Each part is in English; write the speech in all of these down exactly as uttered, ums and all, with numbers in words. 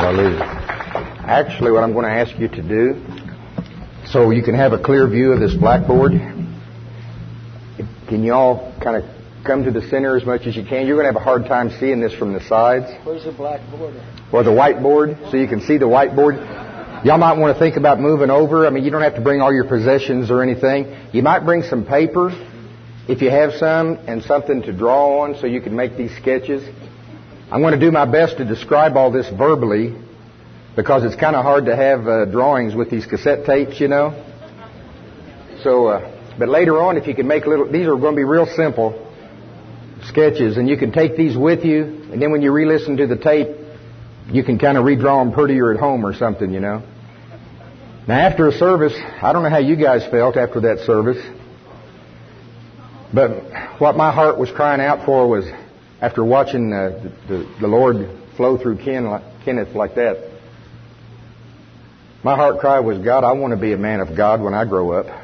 Hallelujah. Actually, what I'm going to ask you to do, so you can have a clear view of this blackboard, can you all kind of come to the center as much as you can? You're going to have a hard time seeing this from the sides. Where's the blackboard? Or the whiteboard, so you can see the whiteboard. Y'all might want to think about moving over. I mean, you don't have to bring all your possessions or anything. You might bring some paper, if you have some, and something to draw on so you can make these sketches. I'm going to do my best to describe all this verbally because it's kind of hard to have uh, drawings with these cassette tapes, you know. So, uh, but later on, if you can make little, these are going to be real simple sketches, and you can take these with you, and then when you re-listen to the tape, you can kind of redraw them prettier at home or something, you know. Now, after a service, I don't know how you guys felt after that service, but what my heart was crying out for was, after watching uh, the, the Lord flow through Ken, like, Kenneth like that, my heart cry was, God, I want to be a man of God when I grow up.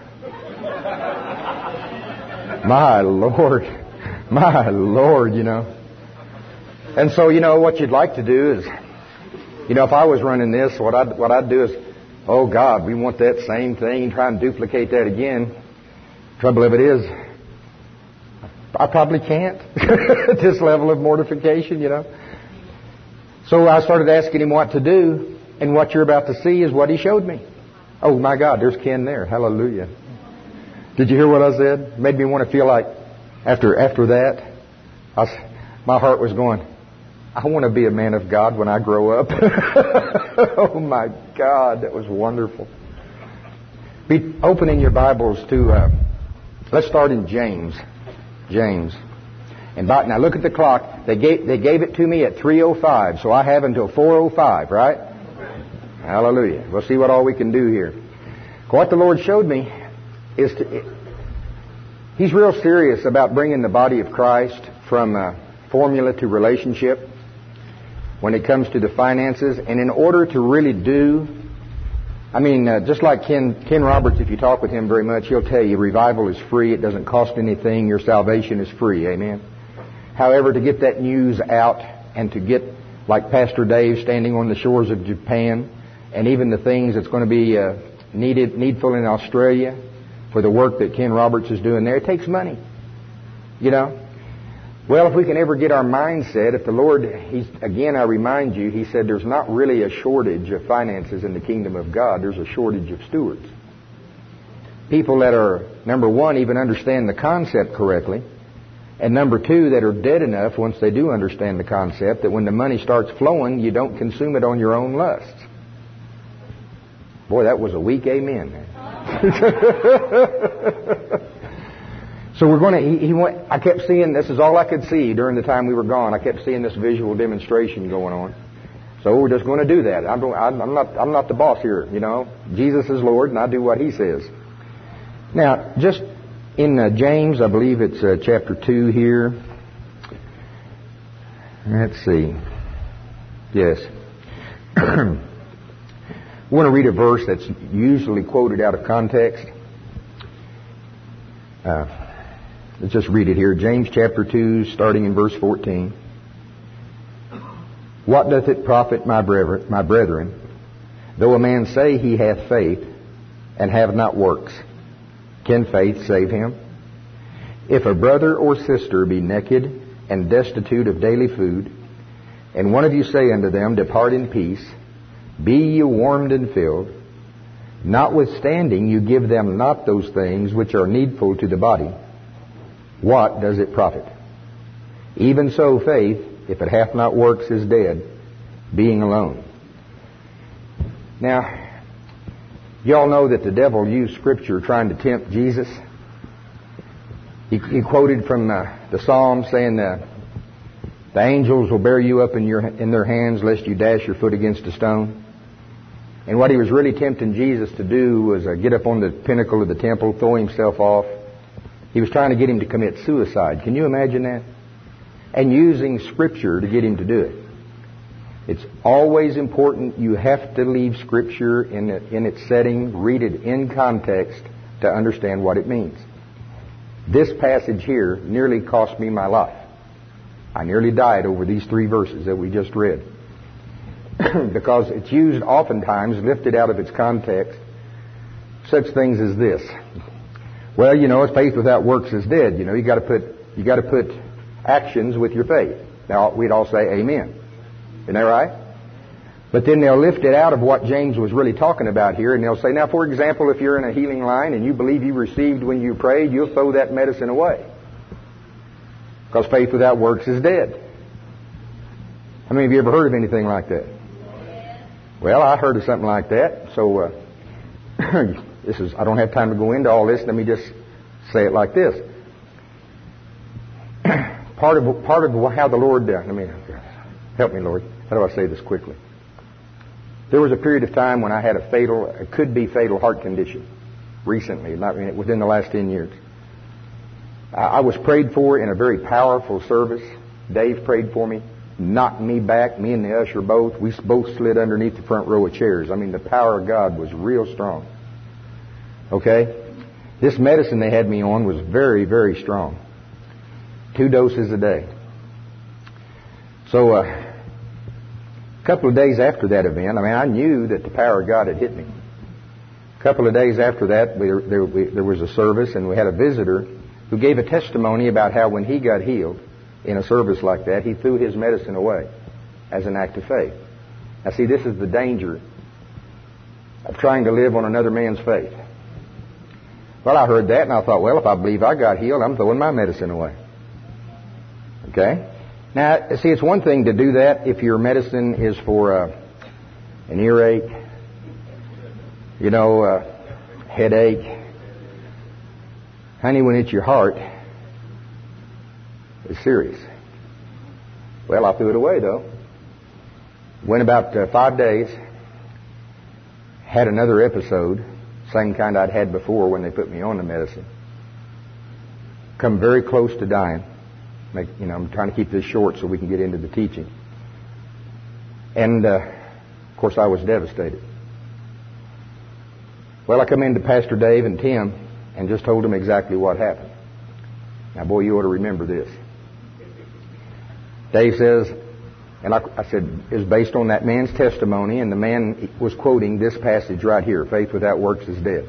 My Lord, my Lord, you know. And so, you know, what you'd like to do is, you know, if I was running this, what I'd, what I'd do is, oh, God, we want that same thing and try and duplicate that again. Trouble of it is, I probably can't at this level of mortification, you know. So I started asking him what to do, and what you're about to see is what he showed me. Oh, my God, there's Ken there. Hallelujah. Did you hear what I said? Made me want to feel like after after that, I was, my heart was going, I want to be a man of God when I grow up. Oh, my God, that was wonderful. Be opening your Bibles to, uh, let's start in James. James. And by, now look at the clock. They gave, they gave it to me at three oh five, so I have until four oh five, right? Hallelujah. We'll see what all we can do here. What the Lord showed me is to, He's real serious about bringing the body of Christ from uh, formula to relationship when it comes to the finances. And in order to really do, I mean, uh, just like Ken, Ken Roberts, if you talk with him very much, he'll tell you revival is free. It doesn't cost anything. Your salvation is free. Amen. However, to get that news out and to get, like Pastor Dave standing on the shores of Japan, and even the things that's going to be uh, needed, needful in Australia for the work that Ken Roberts is doing there, it takes money. You know? Well, if we can ever get our mindset, if the Lord, he's, again, I remind you, He said there's not really a shortage of finances in the kingdom of God. There's a shortage of stewards. People that are, number one, even understand the concept correctly, and number two, that are dead enough once they do understand the concept that when the money starts flowing, you don't consume it on your own lusts. Boy, that was a weak amen. So we're going to, he, he went, I kept seeing, this is all I could see during the time we were gone. I kept seeing this visual demonstration going on. So we're just going to do that. I'm, I'm not, I'm not the boss here, you know. Jesus is Lord and I do what He says. Now, just in uh, James, I believe it's uh, chapter two here. Let's see. Yes. I want to read a verse that's usually quoted out of context. Uh, let's just read it here. James chapter two, starting in verse fourteen. What doth it profit, my brethren, my brethren, though a man say he hath faith, and have not works? Can faith save him? If a brother or sister be naked and destitute of daily food, and one of you say unto them, Depart in peace, be ye warmed and filled, notwithstanding you give them not those things which are needful to the body, what does it profit? Even so faith, if it hath not works, is dead, being alone. Now, you all know that the devil used Scripture trying to tempt Jesus. He, he quoted from uh, the Psalm saying, uh, the angels will bear you up in, your, in their hands lest you dash your foot against a stone. And what he was really tempting Jesus to do was uh, get up on the pinnacle of the temple, throw himself off. He was trying to get him to commit suicide. Can you imagine that? And using Scripture to get him to do it. It's always important. You have to leave Scripture in, it, in its setting, read it in context to understand what it means. This passage here nearly cost me my life. I nearly died over these three verses that we just read. because it's used oftentimes, lifted out of its context, such things as this. Well, you know, faith without works is dead. You know, you got to put you got to put actions with your faith. Now, we'd all say amen. Isn't that right? But then they'll lift it out of what James was really talking about here, and they'll say, now, for example, if you're in a healing line and you believe you received when you prayed, you'll throw that medicine away. Because faith without works is dead. How many of you ever heard of anything like that? Well, I heard of something like that. So, uh, this is, I don't have time to go into all this. Let me just say it like this. part of part of how the Lord, uh, let me, help me, Lord. How do I say this quickly? There was a period of time when I had a fatal, a could-be fatal heart condition. Recently, not within the last ten years. I was prayed for in a very powerful service. Dave prayed for me, knocked me back. Me and the usher both. We both slid underneath the front row of chairs. I mean, the power of God was real strong. Okay? This medicine they had me on was very, very strong. Two doses a day. So, uh, a couple of days after that event, I mean, I knew that the power of God had hit me. A couple of days after that, we, there, we, there was a service, and we had a visitor who gave a testimony about how when he got healed in a service like that, he threw his medicine away as an act of faith. Now, see, this is the danger of trying to live on another man's faith. Well, I heard that, and I thought, well, if I believe I got healed, I'm throwing my medicine away. Okay? Now, see, it's one thing to do that if your medicine is for uh, an earache, you know, uh, headache. Honey, when it's your heart, it's serious. Well, I threw it away, though. Went about uh, five days, had another episode, same kind I'd had before when they put me on the medicine. Come very close to dying. Make, you know, I'm trying to keep this short so we can get into the teaching. And, uh, of course, I was devastated. Well, I come into Pastor Dave and Tim and just told them exactly what happened. Now, boy, you ought to remember this. Dave says, and I, I said, it's based on that man's testimony, and the man was quoting this passage right here, faith without works is dead.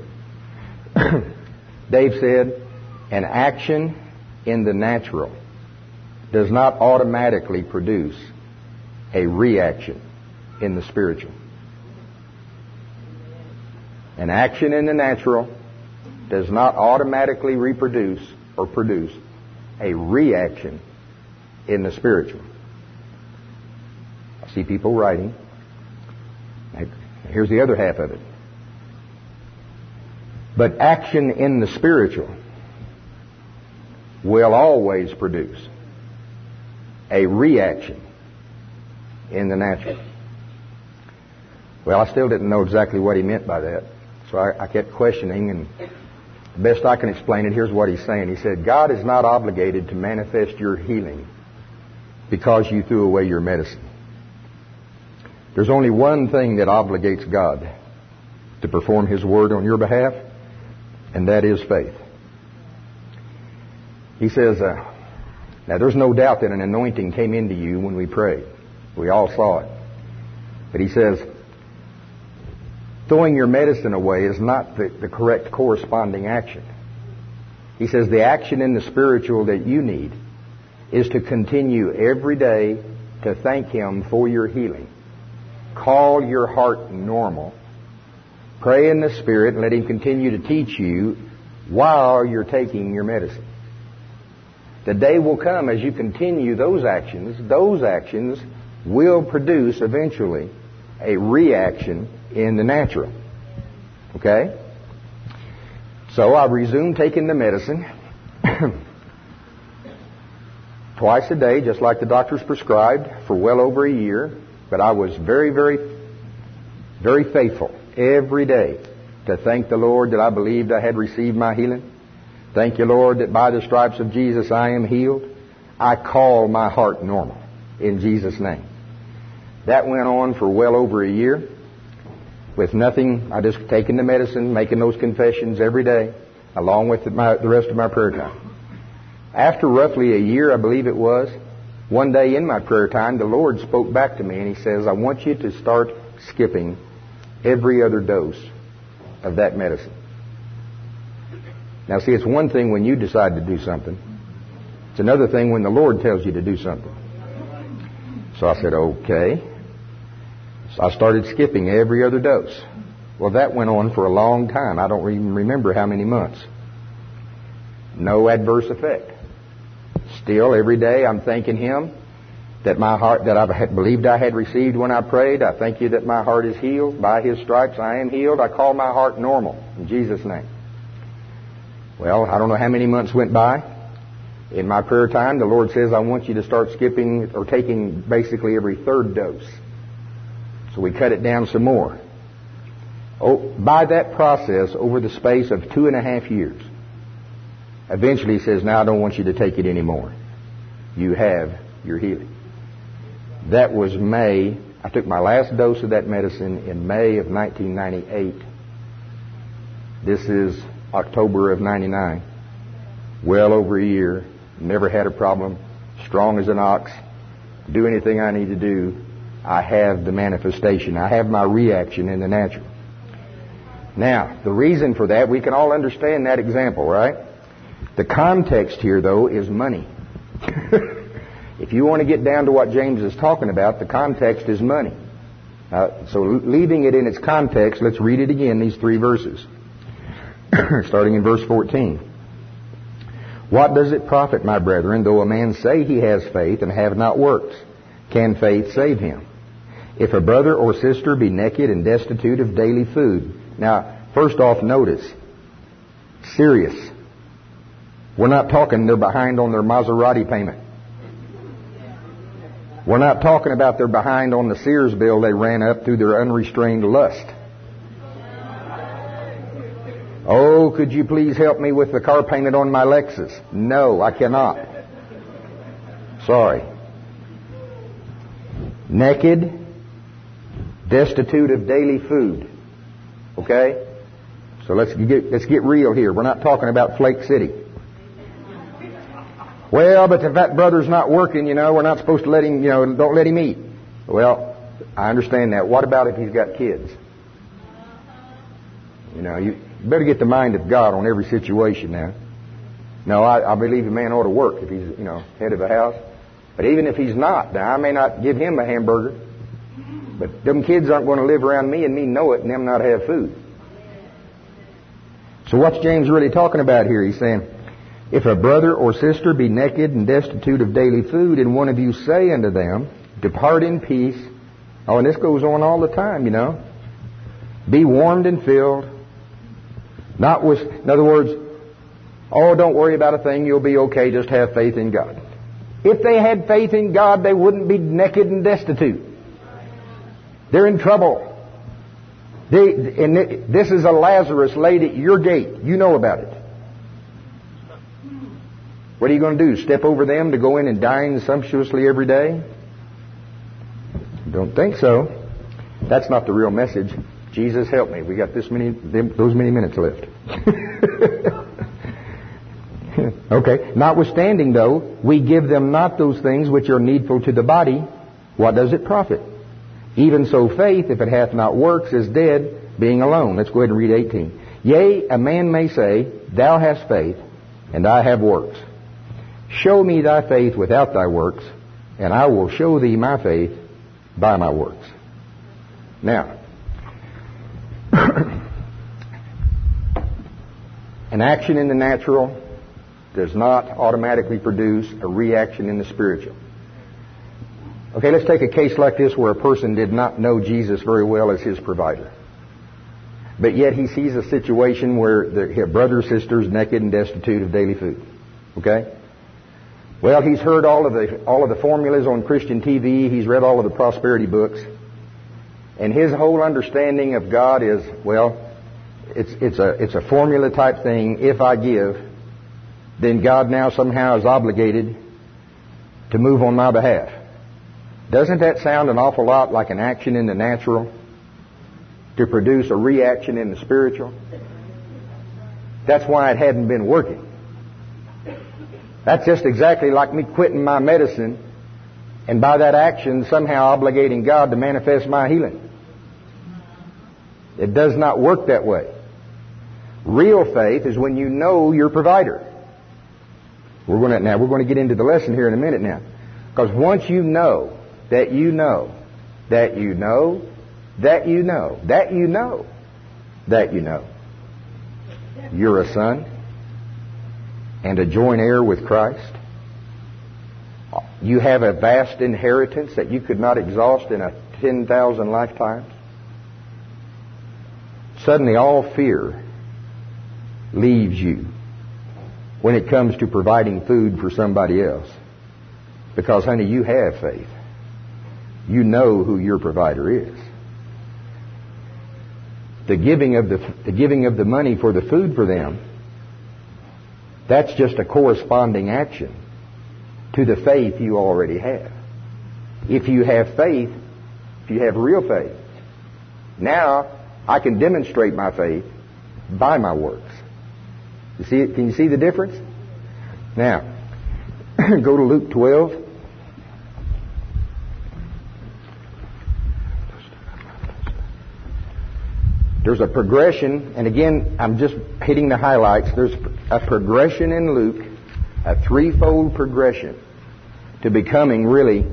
Dave said, an action in the natural does not automatically produce a reaction in the spiritual. An action in the natural does not automatically reproduce or produce a reaction in the spiritual. I see people writing. Here's the other half of it. But action in the spiritual will always produce a reaction in the natural. Well, I still didn't know exactly what he meant by that. So I, I kept questioning, and the best I can explain it, here's what he's saying. He said, God is not obligated to manifest your healing because you threw away your medicine. There's only one thing that obligates God to perform His word on your behalf, and that is faith. He says, uh, now there's no doubt that an anointing came into you when we prayed. We all saw it. But he says, throwing your medicine away is not the, the correct corresponding action. He says the action in the spiritual that you need is to continue every day to thank Him for your healing. Call your heart normal. Pray in the Spirit and let Him continue to teach you while you're taking your medicine. The day will come as you continue those actions, those actions will produce eventually a reaction in the natural. Okay? So I resumed taking the medicine twice a day, just like the doctors prescribed, for well over a year. But I was very, very, very faithful every day to thank the Lord that I believed I had received my healing. Thank you, Lord, that by the stripes of Jesus I am healed. I call my heart normal in Jesus' name. That went on for well over a year with nothing. I just taking the medicine, making those confessions every day, along with my, the rest of my prayer time. After roughly a year, I believe it was, One day in my prayer time, the Lord spoke back to me and He says, I want you to start skipping every other dose of that medicine. Now see, it's one thing when you decide to do something. It's another thing when the Lord tells you to do something. So I said, okay. So I started skipping every other dose. Well, that went on for a long time. I don't even remember how many months. No adverse effect. Still, every day I'm thanking Him that my heart, that I had believed I had received when I prayed. I thank you that my heart is healed. By His stripes I am healed. I call my heart normal in Jesus' name. Well, I don't know how many months went by. In my prayer time, the Lord says, I want you to start skipping or taking basically every third dose. So we cut it down some more. Oh, by that process, over the space of two and a half years, eventually He says, now I don't want you to take it anymore. You have your healing. That was May. I took my last dose of that medicine in May of nineteen ninety-eight. This is October of ninety-nine. Well over a year. Never had a problem. Strong as an ox. Do anything I need to do. I have the manifestation. I have my reaction in the natural. Now, the reason for that, we can all understand that example, right? The context here, though, is money. If you want to get down to what James is talking about, the context is money. Uh, so leaving it in its context, let's read it again, these three verses. Starting in verse fourteen. What does it profit, my brethren, though a man say he has faith and have not works? Can faith save him? If a brother or sister be naked and destitute of daily food. Now, first off, notice, serious. We're not talking they're behind on their Maserati payment. We're not talking about they're behind on the Sears bill they ran up through their unrestrained lust. Oh, could you please help me with the car payment on my Lexus? No, I cannot. Sorry. Naked, destitute of daily food. Okay? So let's get, let's get real here. We're not talking about Flake City. Well, but if that brother's not working, you know, we're not supposed to let him, you know, don't let him eat. Well, I understand that. What about if he's got kids? You know, you better get the mind of God on every situation now. No, I, I believe a man ought to work if he's, you know, head of a house. But even if he's not, now I may not give him a hamburger, but them kids aren't going to live around me and me know it and them not have food. So what's James really talking about here? He's saying, if a brother or sister be naked and destitute of daily food, and one of you say unto them, depart in peace. Oh, and this goes on all the time, you know. Be warmed and filled. Not with, in other words, oh, don't worry about a thing, you'll be okay, just have faith in God. If they had faith in God, they wouldn't be naked and destitute. They're in trouble. They, and this is a Lazarus laid at your gate. You know about it. What are you going to do? Step over them to go in and dine sumptuously every day? Don't think so. That's not the real message. Jesus, help me. We got this many, those many minutes left. Okay. Notwithstanding, though, we give them not those things which are needful to the body. What does it profit? Even so, faith, if it hath not works, is dead, being alone. Let's go ahead and read eighteen. Yea, a man may say, thou hast faith, and I have works. Show me thy faith without thy works, and I will show thee my faith by my works. Now, an action in the natural does not automatically produce a reaction in the spiritual. Okay, let's take a case like this where a person did not know Jesus very well as his provider. But yet he sees a situation where the brother or sister is naked and destitute of daily food. Okay? Well, he's heard all of the all of the formulas on Christian T V. He's read all of the prosperity books. And his whole understanding of God is, well, it's it's a it's a formula type thing. If I give, then God now somehow is obligated to move on my behalf. Doesn't that sound an awful lot like an action in the natural to produce a reaction in the spiritual? That's why it hadn't been working. That's just exactly like me quitting my medicine and by that action somehow obligating God to manifest my healing. It does not work that way. Real faith is when you know your provider. We're going to, now we're going to get into the lesson here in a minute now. Because once you know that you know that you know that you know that you know that you know you're a son and a joint heir with Christ. You have a vast inheritance that you could not exhaust in a ten thousand lifetimes. Suddenly all fear leaves you when it comes to providing food for somebody else. Because, honey, you have faith. You know who your provider is. The giving of the, the giving of the money for the food for them, that's just a corresponding action to the faith you already have. If you have faith, if you have real faith, now I can demonstrate my faith by my works. You see it? Can you see the difference? Now, go to Luke twelve. There's a progression, and again, I'm just hitting the highlights. There's a progression in Luke, a threefold progression to becoming really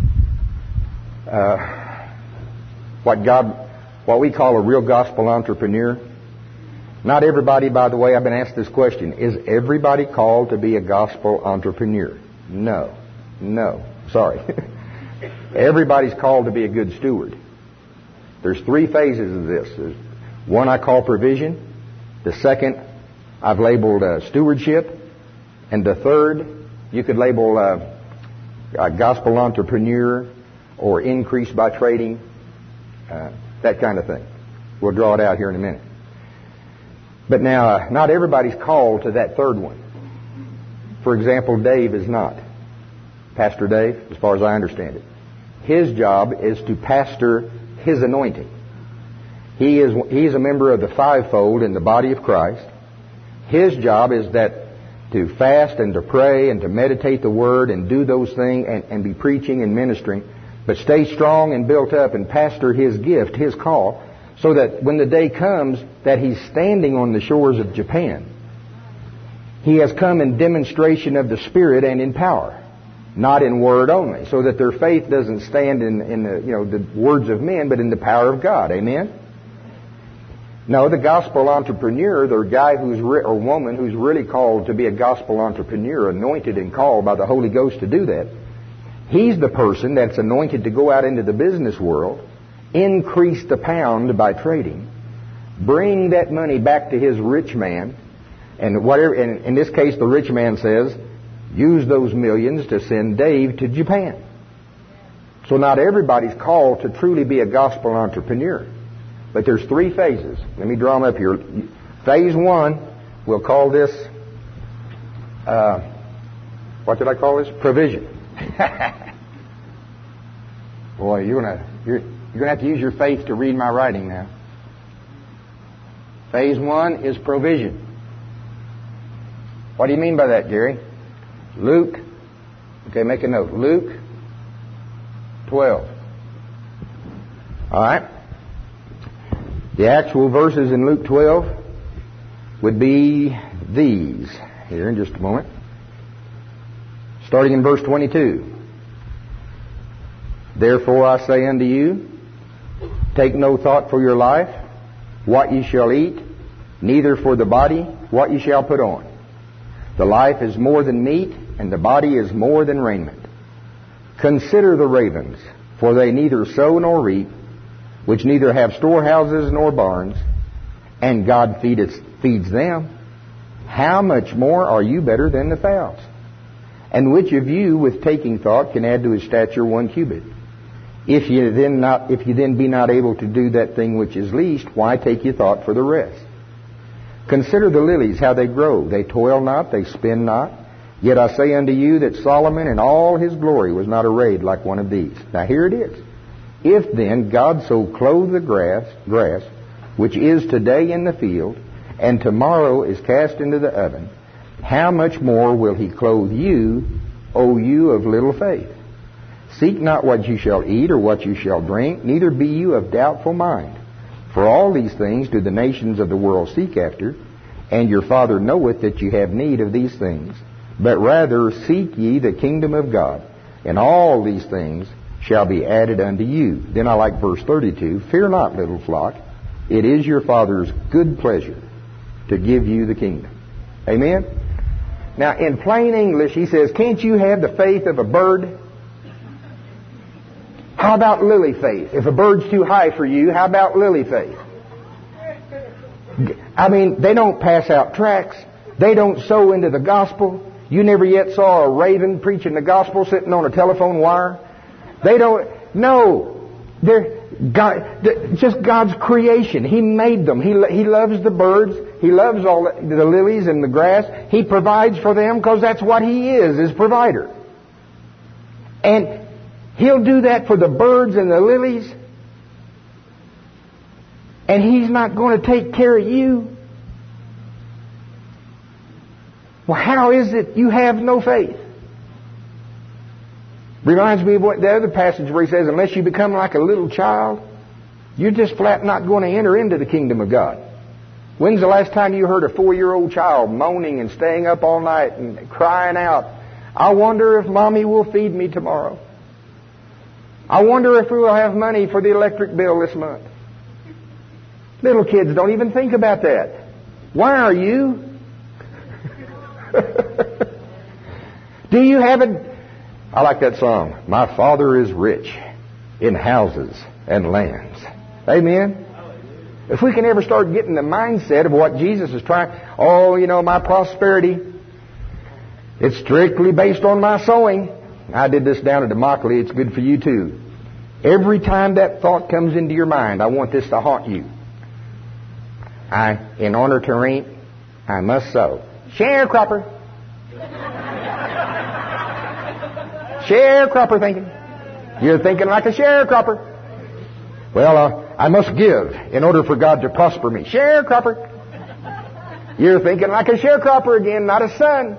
uh, what God, what we call a real gospel entrepreneur. Not everybody, by the way, I've been asked this question. Is everybody called to be a gospel entrepreneur? No. No. Sorry. Everybody's called to be a good steward. There's three phases of this. There's one I call provision. The second I've labeled uh, stewardship. And the third you could label uh, a gospel entrepreneur or increase by trading, uh, that kind of thing. We'll draw it out here in a minute. But now, uh, not everybody's called to that third one. For example, Dave is not. Pastor Dave, as far as I understand it. His job is to pastor his anointing. He is he's a member of the fivefold in the body of Christ. His job is that to fast and to pray and to meditate the Word and do those things and, and be preaching and ministering, but stay strong and built up and pastor his gift, his call, so that when the day comes that he's standing on the shores of Japan, he has come in demonstration of the Spirit and in power, not in word only, so that their faith doesn't stand in, in the, you know, the words of men, but in the power of God. Amen? No, the gospel entrepreneur, the guy who's re- or woman who's really called to be a gospel entrepreneur, anointed and called by the Holy Ghost to do that, he's the person that's anointed to go out into the business world, increase the pound by trading, bring that money back to his rich man, and whatever. And in this case, the rich man says, use those millions to send Dave to Japan. So not everybody's called to truly be a gospel entrepreneur. But there's three phases. Let me draw them up here. Phase one, we'll call this, uh, what did I call this? Provision. Boy, you're gonna you're you're gonna have to use your faith to read my writing now. Phase one is provision. What do you mean by that, Jerry? Luke. Okay, make a note. Luke twelve. All right. The actual verses in Luke twelve would be these here in just a moment. Starting in verse twenty-two. Therefore I say unto you, take no thought for your life, what ye shall eat, neither for the body, what ye shall put on. The life is more than meat, and the body is more than raiment. Consider the ravens, for they neither sow nor reap, which neither have storehouses nor barns, and God feedeth, feeds them. How much more are you better than the fowls? And which of you, with taking thought, can add to his stature one cubit? If you then not, if you then be not able to do that thing which is least, why take ye thought for the rest? Consider the lilies, how they grow. They toil not, they spin not. Yet I say unto you that Solomon in all his glory was not arrayed like one of these. Now here it is. If then God so clothe the grass, grass, which is today in the field, and tomorrow is cast into the oven, how much more will he clothe you, O you of little faith? Seek not what you shall eat or what you shall drink, neither be you of doubtful mind. For all these things do the nations of the world seek after, and your Father knoweth that you have need of these things. But rather seek ye the kingdom of God, and all these things shall be added unto you. Then I like verse thirty-two. Fear not, little flock. It is your Father's good pleasure to give you the kingdom. Amen? Now, in plain English, he says, can't you have the faith of a bird? How about lily faith? If a bird's too high for you, how about lily faith? I mean, they don't pass out tracts. They don't sow into the gospel. You never yet saw a raven preaching the gospel sitting on a telephone wire. They don't. No. They're God, just God's creation. He made them. He, he loves the birds. He loves all the, the lilies and the grass. He provides for them because that's what He is, is provider. And He'll do that for the birds and the lilies. And He's not going to take care of you. Well, how is it you have no faith? Reminds me of what the other passage where he says, unless you become like a little child, you're just flat not going to enter into the kingdom of God. When's the last time you heard a four-year-old child moaning and staying up all night and crying out, I wonder if Mommy will feed me tomorrow. I wonder if we'll have money for the electric bill this month. Little kids don't even think about that. Why are you? Do you have a... I like that song. My Father is rich in houses and lands. Amen? If we can ever start getting the mindset of what Jesus is trying... Oh, you know, my prosperity, it's strictly based on my sowing. I did this down at Immokalee. It's good for you too. Every time that thought comes into your mind, I want this to haunt you. I, in order to reap, I must sow. Sharecropper. Sharecropper thinking. You're thinking like a sharecropper. Well, uh, I must give in order for God to prosper me. Sharecropper. You're thinking like a sharecropper again, not a son.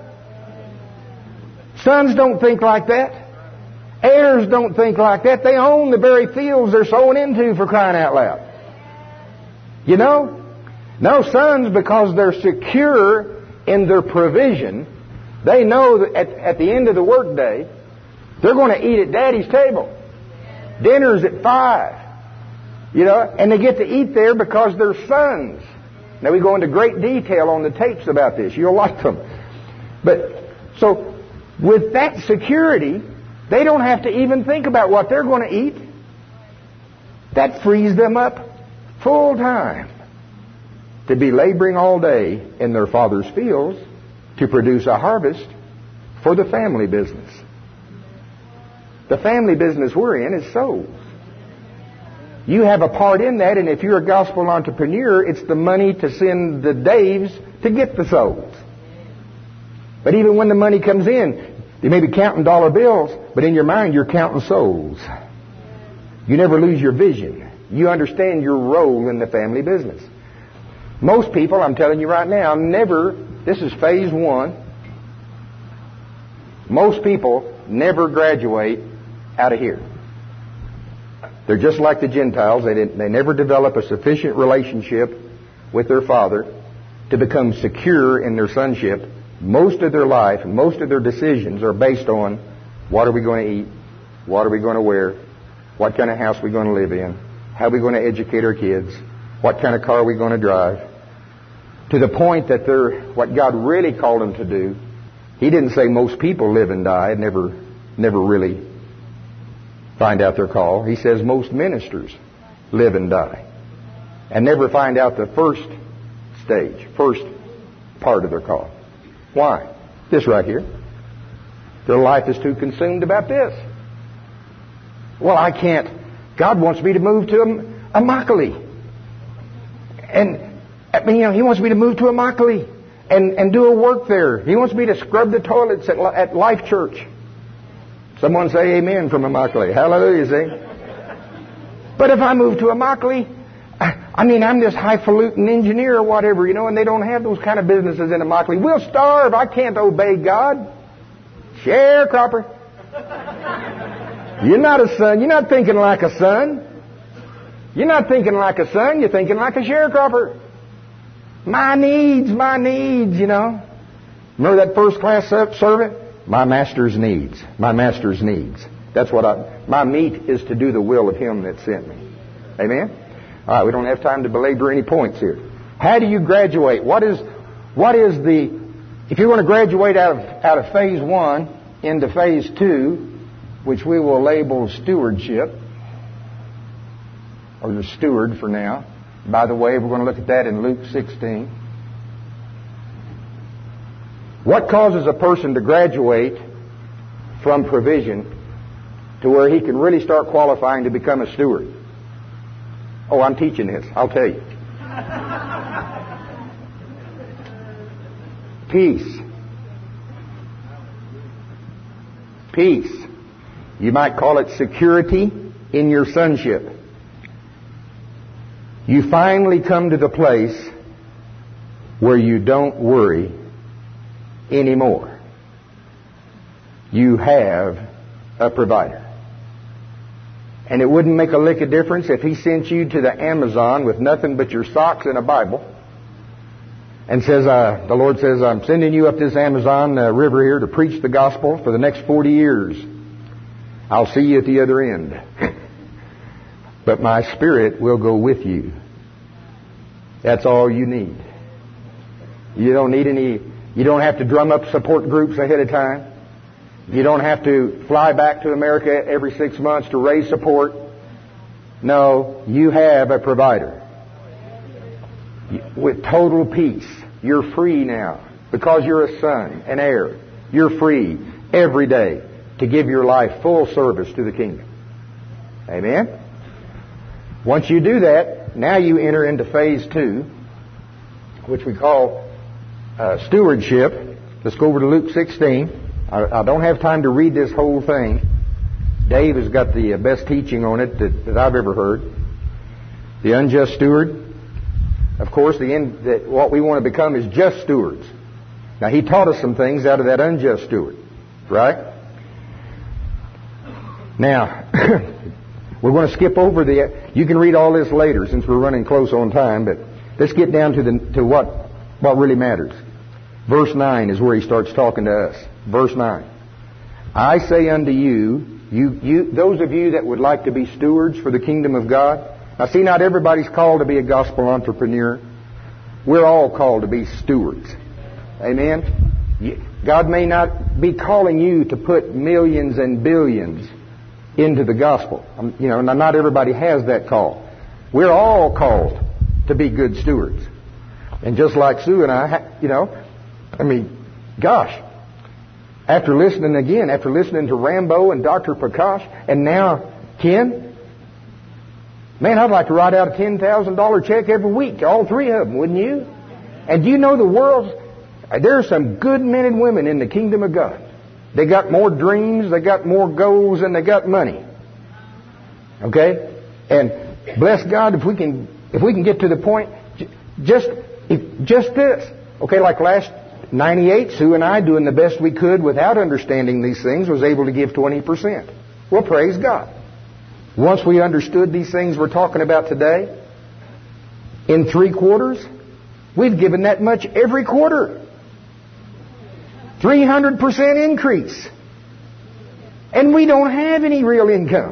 Sons don't think like that. Heirs don't think like that. They own the very fields they're sowing into, for crying out loud. You know? No, sons, because they're secure in their provision, they know that at, at the end of the workday, they're going to eat at Daddy's table. Dinner's at five. You know, and they get to eat there because they're sons. Now, we go into great detail on the tapes about this. You'll like them. But, so, with that security, they don't have to even think about what they're going to eat. That frees them up full time to be laboring all day in their Father's fields to produce a harvest for the family business. The family business we're in is souls. You have a part in that, and if you're a gospel entrepreneur, it's the money to send the Daves to get the souls. But even when the money comes in, you may be counting dollar bills, but in your mind you're counting souls. You never lose your vision. You understand your role in the family business. Most people, I'm telling you right now, never, this is phase one, most people never graduate out of here. They're just like the Gentiles. They, didn't, they never develop a sufficient relationship with their Father to become secure in their sonship. Most of their life, most of their decisions are based on what are we going to eat, what are we going to wear, what kind of house are we going to live in, how are we going to educate our kids, what kind of car are we going to drive, to the point that they're what God really called them to do. He didn't say most people live and die, never, never really find out their call. He says most ministers live and die and never find out the first stage, first part of their call. Why? This right here. Their life is too consumed about this. Well, I can't. God wants me to move to Immokalee. And, I mean, you know, He wants me to move to Immokalee and, and do a work there. He wants me to scrub the toilets at, at Life Church. Someone say amen from Immokalee. Hallelujah, see? But if I move to Immokalee, I, I mean, I'm this highfalutin engineer or whatever, you know, and they don't have those kind of businesses in Immokalee. We'll starve. I can't obey God. Sharecropper. You're not a son. You're not thinking like a son. You're not thinking like a son. You're thinking like a sharecropper. My needs, my needs, you know. Remember that first class servant? My master's needs. My master's needs. That's what I, my meat is to do the will of him that sent me. Amen? All right, we don't have time to belabor any points here. How do you graduate? What is, what is the, if you're going to graduate out of, out of phase one into phase two, which we will label stewardship, or the steward for now. By the way, we're going to look at that in Luke sixteen. What causes a person to graduate from provision to where he can really start qualifying to become a steward? Oh, I'm teaching this. I'll tell you. Peace. Peace. You might call it security in your sonship. You finally come to the place where you don't worry anymore. You have a provider. And it wouldn't make a lick of difference if he sent you to the Amazon with nothing but your socks and a Bible and says, uh, the Lord says, I'm sending you up this Amazon uh, river here to preach the gospel for the next forty years. I'll see you at the other end. But my Spirit will go with you. That's all you need. You don't need any, you don't have to drum up support groups ahead of time. You don't have to fly back to America every six months to raise support. No, you have a provider. With total peace. You're free now. Because you're a son, an heir. You're free every day to give your life full service to the kingdom. Amen? Once you do that, now you enter into phase two, which we call uh, stewardship. Let's go over to Luke sixteen. I, I don't have time to read this whole thing. Dave has got the best teaching on it that, that I've ever heard. The unjust steward. Of course, the end, that what we want to become is just stewards. Now, he taught us some things out of that unjust steward, right? Now, we're going to skip over the. You can read all this later since we're running close on time, but let's get down to the to what what really matters. Verse nine is where he starts talking to us. Verse nine. I say unto you, you, you, those of you that would like to be stewards for the kingdom of God. Now, see, not everybody's called to be a gospel entrepreneur. We're all called to be stewards. Amen? God may not be calling you to put millions and billions into the gospel. You know, not everybody has that call. We're all called to be good stewards. And just like Sue and I, you know, I mean, gosh, after listening again, after listening to Rambo and Doctor Prakash, and now Ken, man, I'd like to write out a ten thousand dollars check every week, all three of them, wouldn't you? And do you know the world's, there are some good men and women in the kingdom of God. They got more dreams, they got more goals, and they got money. Okay? And bless God if we can, if we can get to the point, just, if, just this. Okay, like last ninety-eight, Sue and I, doing the best we could without understanding these things, was able to give twenty percent. Well, praise God. Once we understood these things we're talking about today, in three quarters, we've given that much every quarter. three hundred percent increase. And we don't have any real income.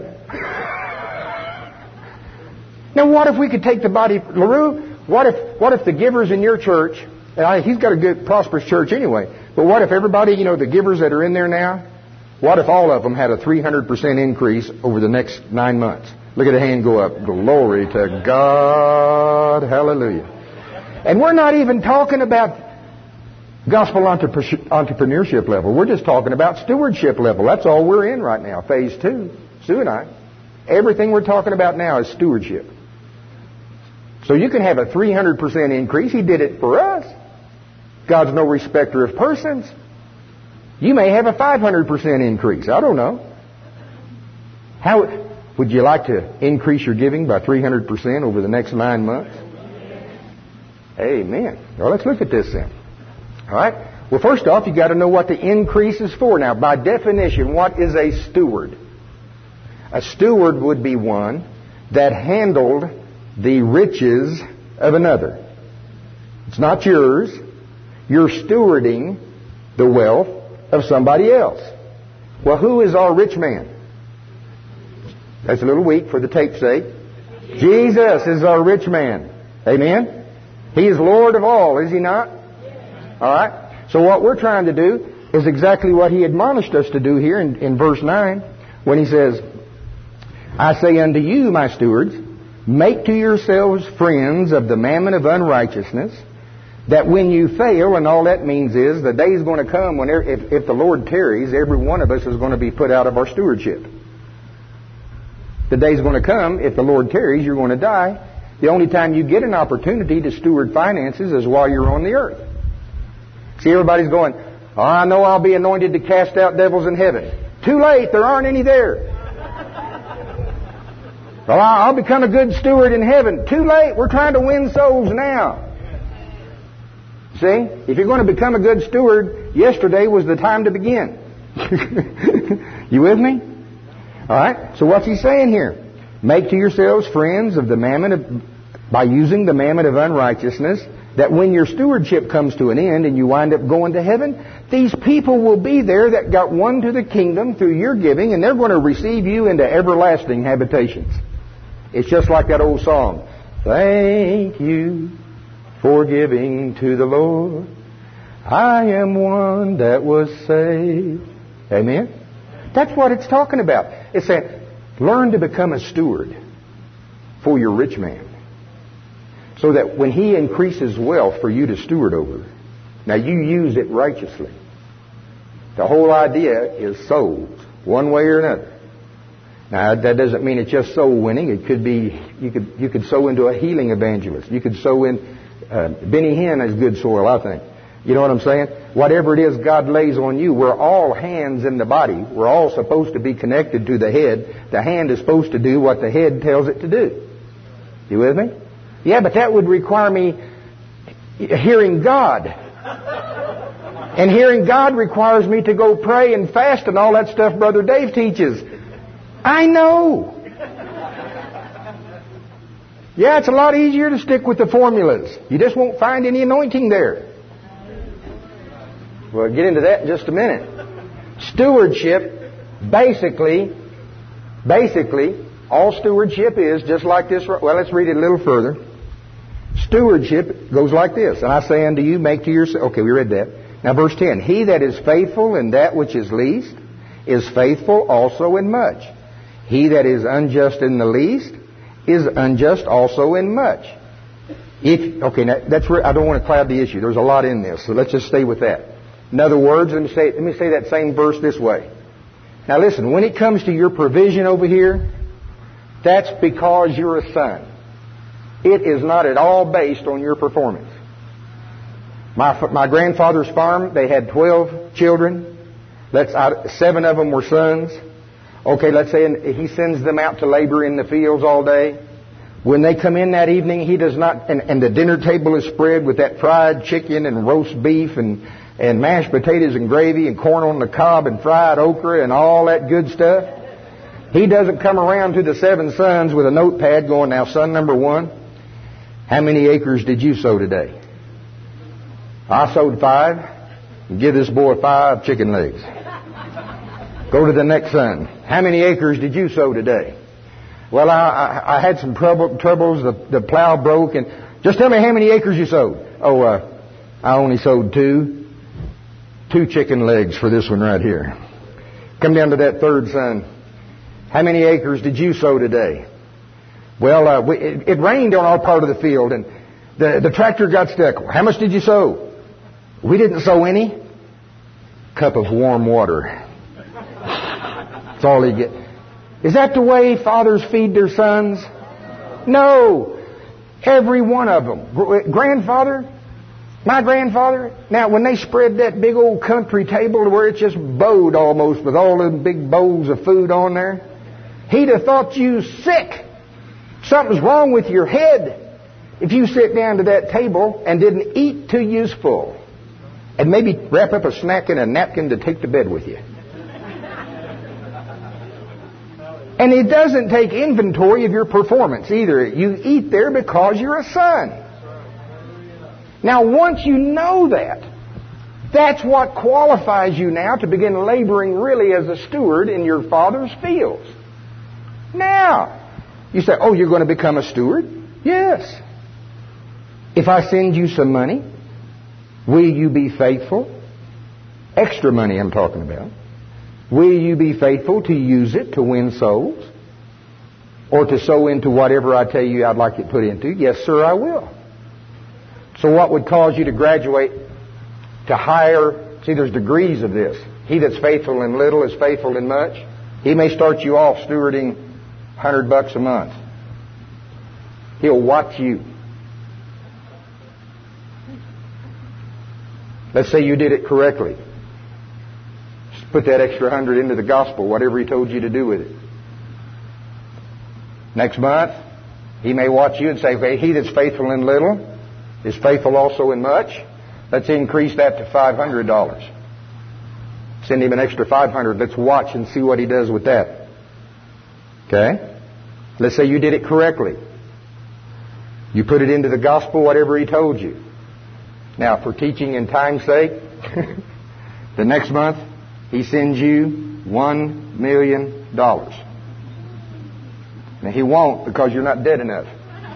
Now, what if we could take the body, LaRue, what if, what if the givers in your church, and I, he's got a good, prosperous church anyway, but what if everybody, you know, the givers that are in there now, what if all of them had a three hundred percent increase over the next nine months? Look at the hand go up. Glory to God. Hallelujah. And we're not even talking about gospel entrepreneurship level. We're just talking about stewardship level. That's all we're in right now, phase two. Sue and I. Everything we're talking about now is stewardship. So you can have a three hundred percent increase. He did it for us. God's no respecter of persons. You may have a five hundred percent increase. I don't know. How would you like to increase your giving by three hundred percent over the next nine months? Amen. Well, let's look at this then. All right. Well, first off, you've got to know what the increase is for. Now, by definition, what is a steward? A steward would be one that handled the riches of another. It's not yours. You're stewarding the wealth of somebody else. Well, who is our rich man? That's a little weak for the tape's sake. Jesus is our rich man. Amen? He is Lord of all, is He not? All right? So what we're trying to do is exactly what He admonished us to do here in, in verse nine, when He says, I say unto you, my stewards, make to yourselves friends of the mammon of unrighteousness, that when you fail, and all that means is the day is going to come when, if, if the Lord tarries, every one of us is going to be put out of our stewardship. The day's going to come, if the Lord tarries, you're going to die. The only time you get an opportunity to steward finances is while you're on the earth. See, everybody's going, oh, I know I'll be anointed to cast out devils in heaven. Too late, there aren't any there. Well, I'll become a good steward in heaven. Too late, we're trying to win souls now. See, if you're going to become a good steward, yesterday was the time to begin. You with me? All right, so what's He saying here? Make to yourselves friends of the mammon of, by using the mammon of unrighteousness, that when your stewardship comes to an end and you wind up going to heaven, these people will be there that got won to the kingdom through your giving, and they're going to receive you into everlasting habitations. It's just like that old song, thank you for giving to the Lord. I am one that was saved. Amen? That's what it's talking about. It's saying, learn to become a steward for your rich man, so that when he increases wealth for you to steward over, now you use it righteously. The whole idea is souls, one way or another. Now that doesn't mean it's just soul winning. It could be you could you could sow into a healing evangelist. You could sow in uh, Benny Hinn is good soil, I think. You know what I'm saying? Whatever it is God lays on you, we're all hands in the body. We're all supposed to be connected to the head. The hand is supposed to do what the head tells it to do. You with me? Yeah, but that would require me hearing God. And hearing God requires me to go pray and fast and all that stuff Brother Dave teaches. I know. Yeah, it's a lot easier to stick with the formulas. You just won't find any anointing there. We'll get into that in just a minute. Stewardship, basically, basically, all stewardship is just like this. Well, let's read it a little further. Stewardship goes like this. And I say unto you, make to yourself... Okay, we read that. Now verse ten. He that is faithful in that which is least is faithful also in much. He that is unjust in the least is unjust also in much. If Okay, now that's where I don't want to cloud the issue. There's a lot in this, so let's just stay with that. In other words, let me say, let me say that same verse this way. Now listen, when it comes to your provision over here, that's because you're a son. It is not at all based on your performance. My my grandfather's farm, they had twelve children. Let's seven of them were sons. Okay, let's say he sends them out to labor in the fields all day. When they come in that evening, he does not, and, and the dinner table is spread with that fried chicken and roast beef and, and mashed potatoes and gravy and corn on the cob and fried okra and all that good stuff. He doesn't come around to the seven sons with a notepad going, now son number one, how many acres did you sow today? I sowed five. Give this boy five chicken legs. Go to the next son. How many acres did you sow today? Well, I, I, I had some trouble, troubles. The, the plow broke. And just tell me how many acres you sowed. Oh, uh, I only sowed two. Two chicken legs for this one right here. Come down to that third son. How many acres did you sow today? Well, uh, we, it, it rained on our part of the field, and the, the tractor got stuck. How much did you sow? We didn't sow any. Cup of warm water. That's all he get. Is that the way fathers feed their sons? No. Every one of them. Grandfather, my grandfather, now when they spread that big old country table where it's just bowed almost with all them big bowls of food on there, he'd have thought you sick. Something's wrong with your head if you sit down to that table and didn't eat till you's full. And maybe wrap up a snack in a napkin to take to bed with you. And He doesn't take inventory of your performance either. You eat there because you're a son. Now, once you know that, that's what qualifies you now to begin laboring really as a steward in your Father's fields. Now, you say, oh, you're going to become a steward? Yes. If I send you some money, will you be faithful? Extra money I'm talking about. Will you be faithful to use it to win souls? Or to sow into whatever I tell you I'd like it put into? Yes, sir, I will. So what would cause you to graduate to higher? See, there's degrees of this. He that's faithful in little is faithful in much. He may start you off stewarding a hundred bucks a month. He'll watch you. Let's say you did it correctly. Just put that extra hundred into the gospel, whatever He told you to do with it. Next month, He may watch you and say, okay, he that's faithful in little is faithful also in much. Let's increase that to five hundred dollars. Send him an extra five hundred dollars. Let's watch and see what he does with that. Okay? Let's say you did it correctly. You put it into the gospel, whatever he told you. Now, for teaching and time's sake, the next month, he sends you one million dollars. Now, he won't because you're not dead enough.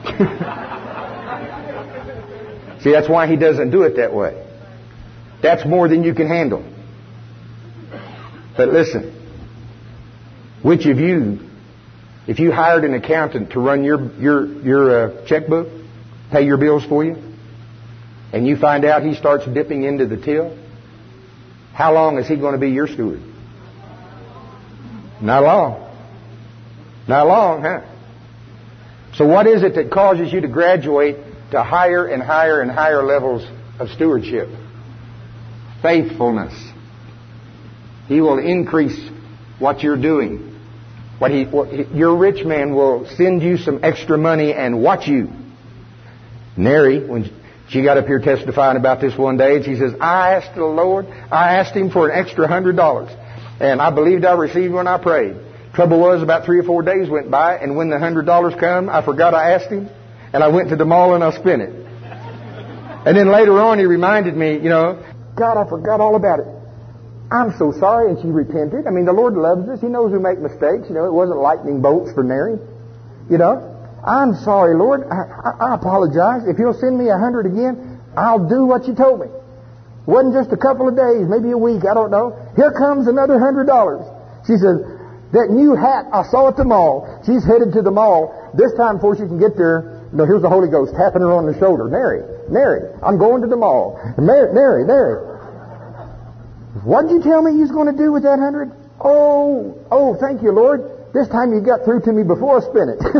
See, that's why he doesn't do it that way. That's more than you can handle. But listen, which of you, if you hired an accountant to run your your your uh, checkbook, pay your bills for you, and you find out he starts dipping into the till, how long is he going to be your steward? Not long. Not long, huh? So what is it that causes you to graduate to higher and higher and higher levels of stewardship? Faithfulness. He will increase what you're doing. What he, what he, your rich man will send you some extra money and watch you. Neri, when she got up here testifying about this one day, she says, I asked the Lord, I asked Him for an extra hundred dollars. And I believed I received when I prayed. Trouble was, about three or four days went by, and when the hundred dollars come, I forgot I asked Him, and I went to the mall and I spent it. And then later on, He reminded me, you know, God, I forgot all about it. I'm so sorry, and she repented. I mean, the Lord loves us. He knows we make mistakes. You know, it wasn't lightning bolts for Mary. You know, I'm sorry, Lord. I, I, I apologize. If you'll send me a hundred again, I'll do what you told me. It wasn't just a couple of days, maybe a week, I don't know. Here comes another hundred dollars. She says, that new hat I saw at the mall. She's headed to the mall. This time before she can get there, no, here's the Holy Ghost tapping her on the shoulder. Mary, Mary, I'm going to the mall. Mary, Mary, Mary. What did you tell me you was going to do with that hundred? Oh, oh, thank you, Lord. This time you got through to me before I spent it.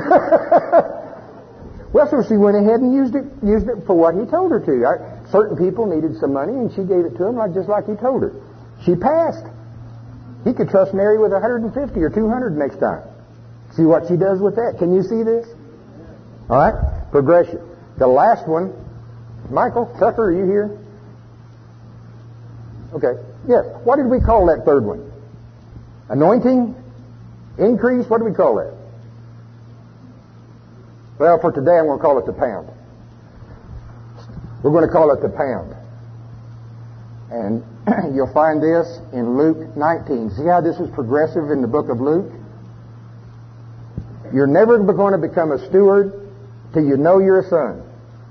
Well, so she went ahead and used it, used it for what He told her to. I, certain people needed some money, and she gave it to them like just like He told her. She passed. He could trust Mary with one hundred fifty or two hundred next time. See what she does with that. Can you see this? All right? Progression. The last one. Michael, Tucker, are you here? Okay. Yes. What did we call that third one? Anointing? Increase? What do we call that? Well, for today I'm going to call it the pound. We're going to call it the pound. And you'll find this in Luke nineteen. See how this is progressive in the book of Luke? You're never going to become a steward till you know you're a son.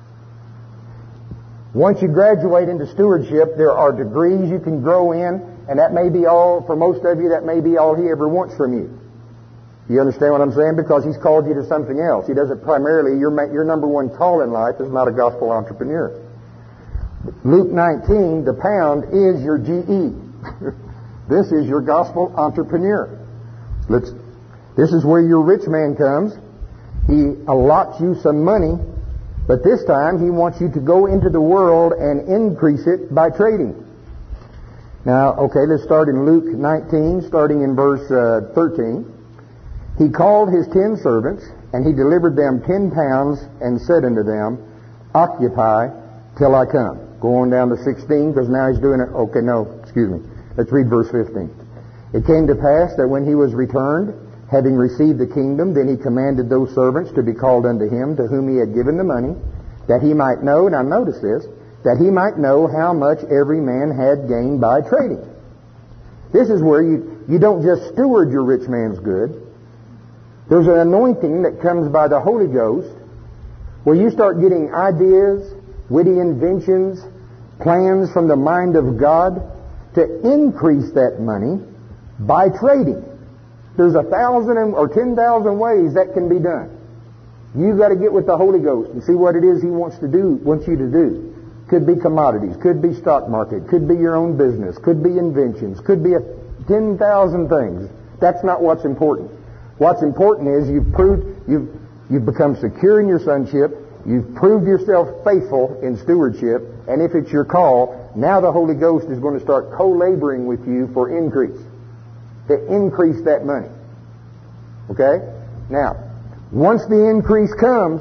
Once you graduate into stewardship, there are degrees you can grow in, and that may be all, for most of you, that may be all He ever wants from you. You understand what I'm saying? Because He's called you to something else. He does it primarily, your, your number one call in life is not a gospel entrepreneur. Luke nineteen, the pound is your G E. This is your gospel entrepreneur. Let's, this is where your rich man comes. He allots you some money, but this time He wants you to go into the world and increase it by trading. Now, okay, let's start in Luke nineteen, starting in verse uh, thirteen. He called his ten servants, and he delivered them ten pounds, and said unto them, Occupy till I come. Go on down to sixteen, because now he's doing it. Okay, no, excuse me. Let's read verse fifteen. It came to pass that when he was returned, Having received the kingdom, then he commanded those servants to be called unto him to whom he had given the money, that he might know, now notice this, that he might know how much every man had gained by trading. This is where you, you don't just steward your rich man's good. There's an anointing that comes by the Holy Ghost where you start getting ideas, witty inventions, plans from the mind of God to increase that money by trading. There's a thousand or ten thousand ways that can be done. You've got to get with the Holy Ghost and see what it is He wants to do, wants you to do. Could be commodities, could be stock market, could be your own business, could be inventions, could be a ten thousand things. That's not what's important. What's important is you've proved, you've, you've become secure in your sonship, you've proved yourself faithful in stewardship, and if it's your call, now the Holy Ghost is going to start co-laboring with you for increase, to increase that money. Okay? Now, once the increase comes,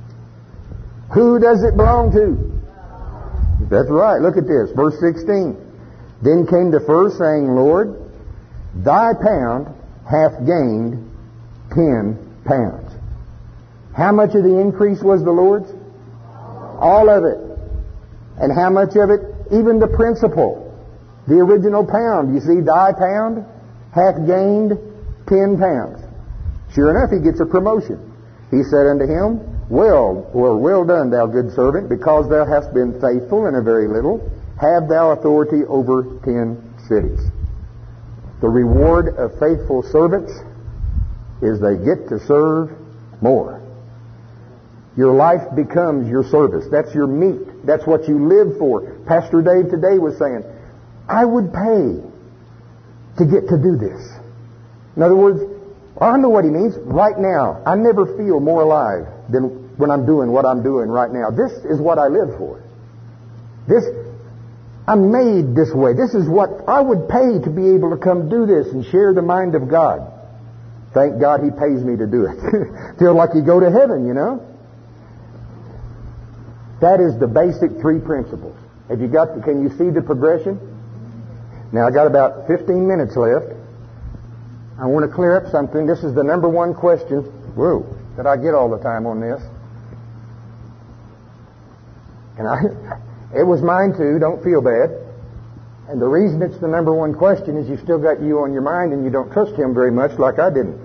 who does it belong to? That's right. Look at this. Verse sixteen. Then came the first, saying, Lord, thy pound hath gained ten pounds. How much of the increase was the Lord's? All of it. And how much of it? Even the principal. The original pound. You see, thy pound hath gained ten pounds. Sure enough, he gets a promotion. He said unto him, Well, or well done, thou good servant, because thou hast been faithful in a very little, have thou authority over ten cities. The reward of faithful servants is they get to serve more. Your life becomes your service. That's your meat. That's what you live for. Pastor Dave today was saying, I would pay to get to do this. In other words, I know what he means. Right now, I never feel more alive than when I'm doing what I'm doing right now. This is what I live for. This, I'm made this way. This is what I would pay to be able to come do this and share the mind of God. Thank God He pays me to do it. Feel like you go to heaven, you know? That is the basic three principles. Have you got, the, can you see the progression? Now, I got about fifteen minutes left. I want to clear up something. This is the number one question, whoa, that I get all the time on this. And I, it was mine too, don't feel bad. And the reason it's the number one question is you've still got you on your mind and you don't trust Him very much like I didn't.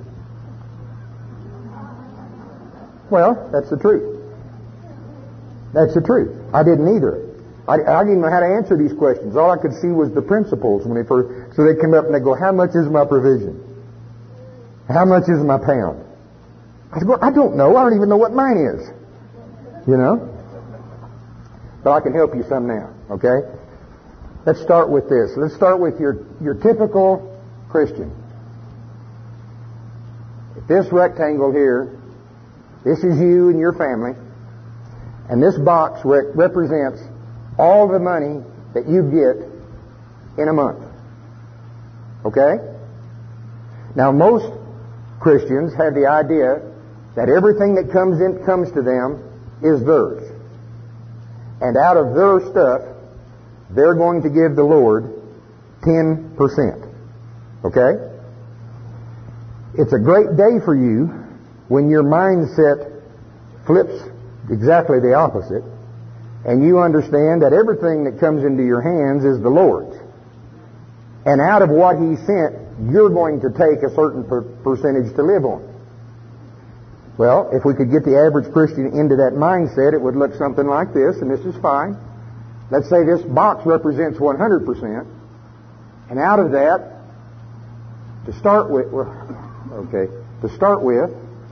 Well, that's the truth. That's the truth. I didn't either. I, I didn't know how to answer these questions. All I could see was the principles when they first. So they come up and they go, how much is my provision? How much is my pound? I go, I don't know. I don't even know what mine is. You know? But I can help you some now. Okay? Let's start with this. Let's start with your, your typical Christian. If this rectangle here, this is you and your family, and this box re- represents all the money that you get in a month. Okay? Now, most Christians have the idea that everything that comes in comes to them is theirs. And out of their stuff, they're going to give the Lord ten percent. Okay? It's a great day for you when your mindset flips exactly the opposite, and you understand that everything that comes into your hands is the Lord's. And out of what He sent, you're going to take a certain per- percentage to live on. Well, if we could get the average Christian into that mindset, it would look something like this, and this is fine. Let's say this box represents one hundred percent, and out of that, to start with, okay, to start with,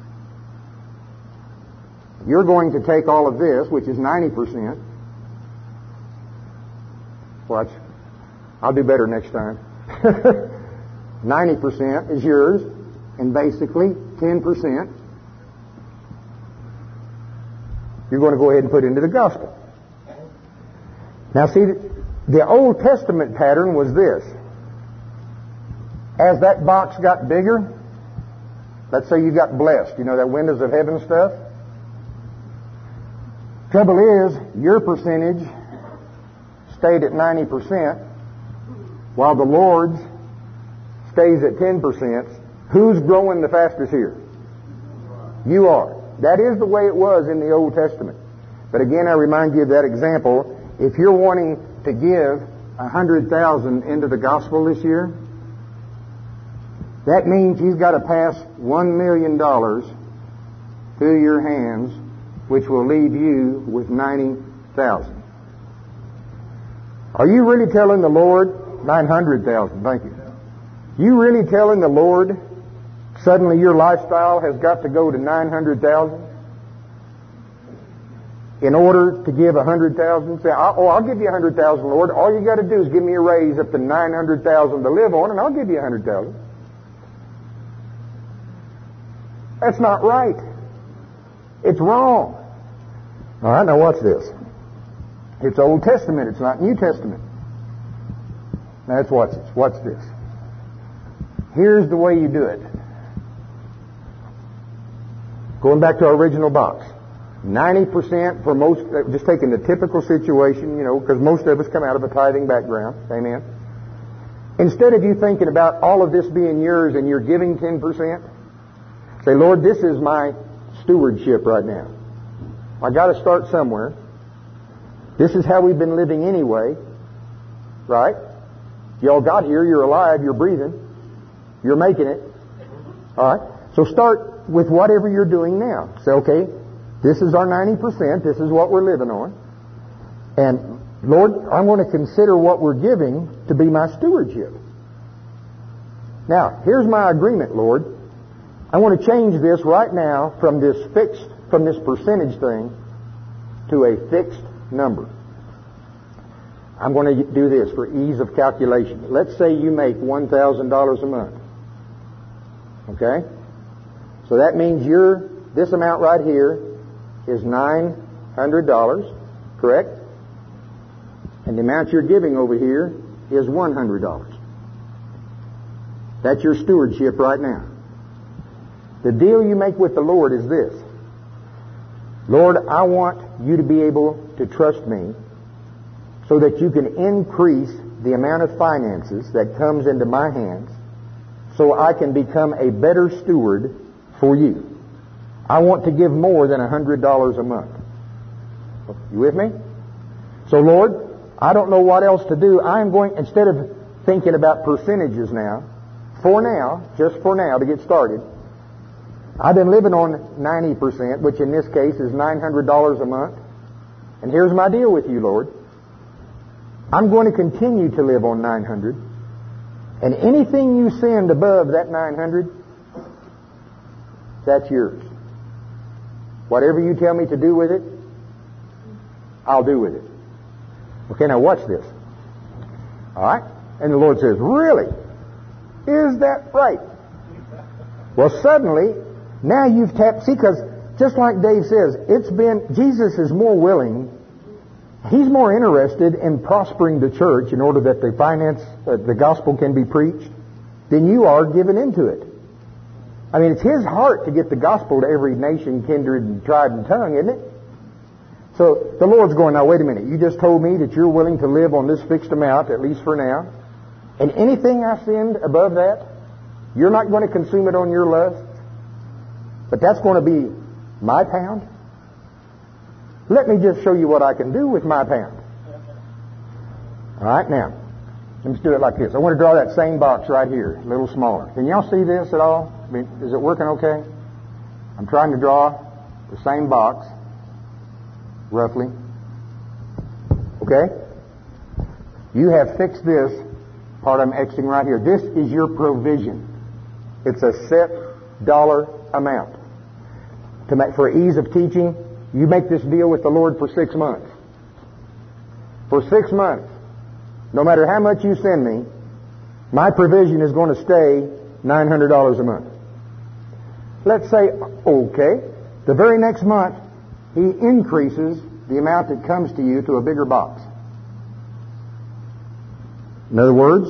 you're going to take all of this, which is ninety percent. Watch. I'll do better next time. ninety percent is yours, and basically ten percent you're going to go ahead and put into the gospel. Now see, the Old Testament pattern was this. As that box got bigger, let's say you got blessed, you know, that windows of heaven stuff. Trouble is, your percentage stayed at ninety percent, while the Lord's stays at ten percent, Who's growing the fastest here? You are. That is the way it was in the Old Testament. But again, I remind you of that example. If you're wanting to give a hundred thousand into the gospel this year, that means you've got to pass one million dollars through your hands, which will leave you with ninety thousand. Are you really telling the Lord nine hundred thousand? Thank you. You really telling the Lord suddenly your lifestyle has got to go to nine hundred thousand in order to give a hundred thousand? Say, oh, I'll give you a hundred thousand, Lord. All you got to do is give me a raise up to nine hundred thousand to live on, and I'll give you a hundred thousand. That's not right. It's wrong. All right, now watch this. It's Old Testament. It's not New Testament. Now let's watch this. Watch this. Here's the way you do it. Going back to our original box. ninety percent for most, just taking the typical situation, you know, because most of us come out of a tithing background. Amen. Instead of you thinking about all of this being yours and you're giving ten percent, say, Lord, this is my stewardship right now. I got to start somewhere. This is how we've been living anyway. Right? Y'all got here, you're alive, you're breathing, you're making it. All right? So start with whatever you're doing now. Say, okay, this is our ninety percent, this is what we're living on. And Lord, I'm going to consider what we're giving to be my stewardship. Now, here's my agreement, Lord. I want to change this right now from this fixed, from this percentage thing to a fixed number. I'm going to do this for ease of calculation. Let's say you make one thousand dollars a month. Okay? So that means your, this amount right here is nine hundred dollars, correct? And the amount you're giving over here is one hundred dollars. That's your stewardship right now. The deal you make with the Lord is this. Lord, I want you to be able to trust me so that you can increase the amount of finances that comes into my hands so I can become a better steward for you. I want to give more than one hundred dollars a month. You with me? So Lord, I don't know what else to do. I am going, instead of thinking about percentages now, for now, just for now to get started, I've been living on ninety percent, which in this case is nine hundred dollars a month. And here's my deal with you, Lord. I'm going to continue to live on nine hundred. And anything you send above that nine hundred, that's yours. Whatever you tell me to do with it, I'll do with it. Okay, now watch this. All right? And the Lord says, really? Is that right? Well, suddenly, now you've tapped, see, because just like Dave says, it's been, Jesus is more willing, He's more interested in prospering the church in order that the finance, uh, the gospel can be preached, than you are giving into it. I mean, it's His heart to get the gospel to every nation, kindred, and tribe, and tongue, isn't it? So the Lord's going, now wait a minute, you just told me that you're willing to live on this fixed amount, at least for now, and anything I send above that, you're not going to consume it on your lust, but that's going to be my pound? Let me just show you what I can do with my pound. All right, now, let's do it like this. I want to draw that same box right here, a little smaller. Can y'all see this at all? I mean, is it working okay? I'm trying to draw the same box, roughly. Okay? You have fixed this part I'm Xing right here. This is your provision. It's a set dollar amount. To make, for ease of teaching, you make this deal with the Lord for six months. For six months, no matter how much you send me, my provision is going to stay nine hundred dollars a month. Let's say, okay, the very next month, He increases the amount that comes to you to a bigger box. In other words,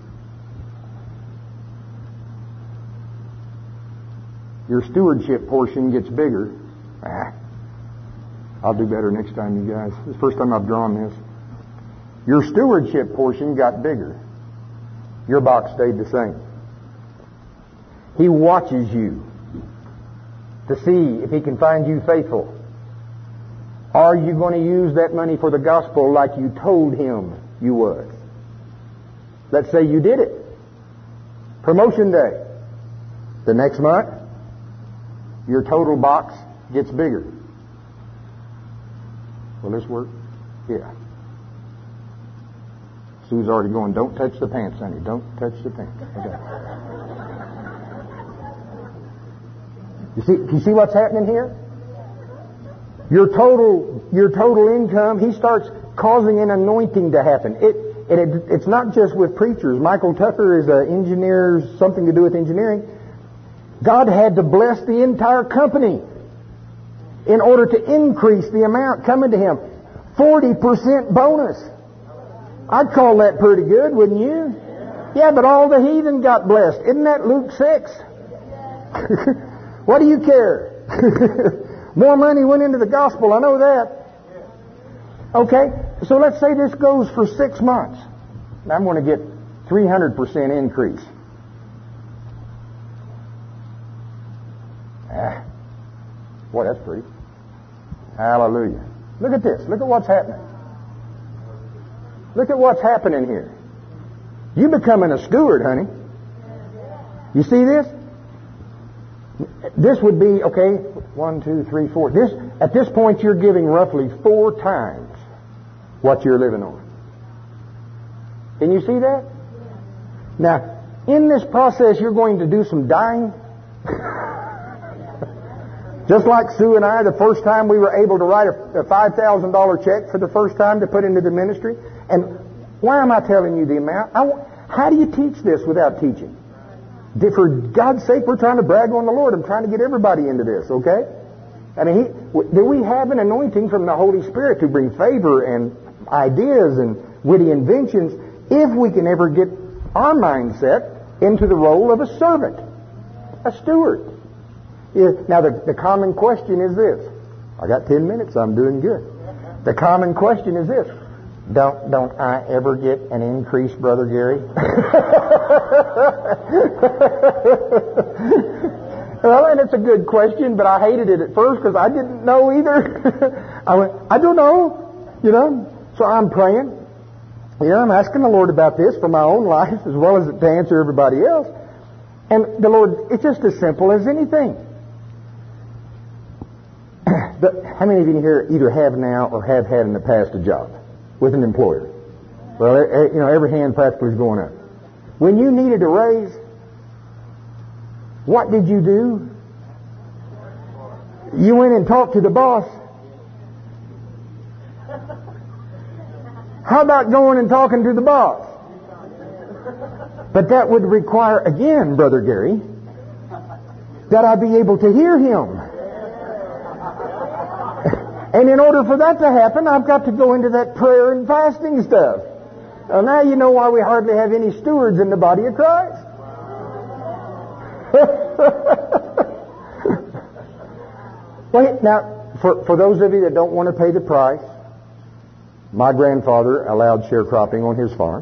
your stewardship portion gets bigger. Ah, I'll do better next time, you guys. It's the first time I've drawn this. Your stewardship portion got bigger. Your box stayed the same. He watches you to see if He can find you faithful. Are you going to use that money for the gospel like you told Him you would? Let's say you did it. Promotion day. The next month, your total box gets bigger. Will this work? Yeah. Sue's already going, don't touch the pants, honey. Don't touch the pants. Okay. You see, you see what's happening here? Your total, your total income, He starts causing an anointing to happen. It, and it, it's not just with preachers. Michael Tucker is an engineer, something to do with engineering. God had to bless the entire company in order to increase the amount coming to him. forty percent bonus. I'd call that pretty good, wouldn't you? Yeah, but all the heathen got blessed. Isn't that Luke six? What do you care? More money went into the gospel, I know that. Okay, so let's say this goes for six months. I'm going to get three hundred percent increase. Ah, boy, that's pretty. Hallelujah. Look at this. Look at what's happening. Look at what's happening here. You becoming a steward, honey. You see this? This would be, okay, one, two, three, four. This, at this point, you're giving roughly four times what you're living on. Can you see that? Now, in this process, you're going to do some dying. Just like Sue and I, the first time we were able to write a five thousand dollars check for the first time to put into the ministry. And why am I telling you the amount? I, how do you teach this without teaching? For God's sake, we're trying to brag on the Lord. I'm trying to get everybody into this, okay? I mean, he, do we have an anointing from the Holy Spirit to bring favor and ideas and witty inventions if we can ever get our mindset into the role of a servant, a steward? Now, the, the common question is this. I got ten minutes. I'm doing good. The common question is this. Don't don't I ever get an increase, Brother Gary? Well, and it's a good question, but I hated it at first because I didn't know either. I went, I don't know, you know. So I'm praying. You know, I'm asking the Lord about this for my own life as well as to answer everybody else. And the Lord, it's just as simple as anything. But how many of you here either have now or have had in the past a job with an employer? Well, you know, every hand practically is going up. When you needed a raise, what did you do? You went and talked to the boss. How about going and talking to the boss? But that would require, again, Brother Gary, that I be able to hear him. And in order for that to happen, I've got to go into that prayer and fasting stuff. Well, now you know why we hardly have any stewards in the body of Christ. Wait, now, for, for those of you that don't want to pay the price, my grandfather allowed sharecropping on his farm.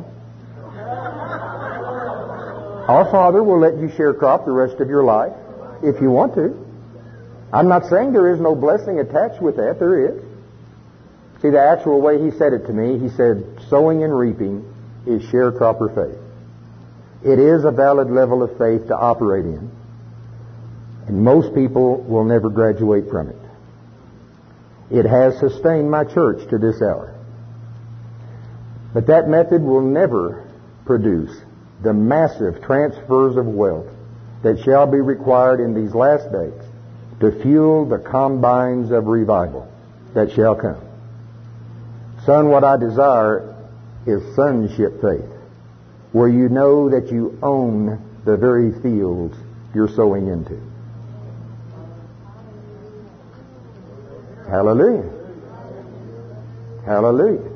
Our Father will let you sharecrop the rest of your life if you want to. I'm not saying there is no blessing attached with that. There is. See, the actual way he said it to me, he said, sowing and reaping is sharecropper faith. It is a valid level of faith to operate in. And most people will never graduate from it. It has sustained my church to this hour. But that method will never produce the massive transfers of wealth that shall be required in these last days to fuel the combines of revival that shall come. Son, what I desire is sonship faith, where you know that you own the very fields you're sowing into. Hallelujah. Hallelujah.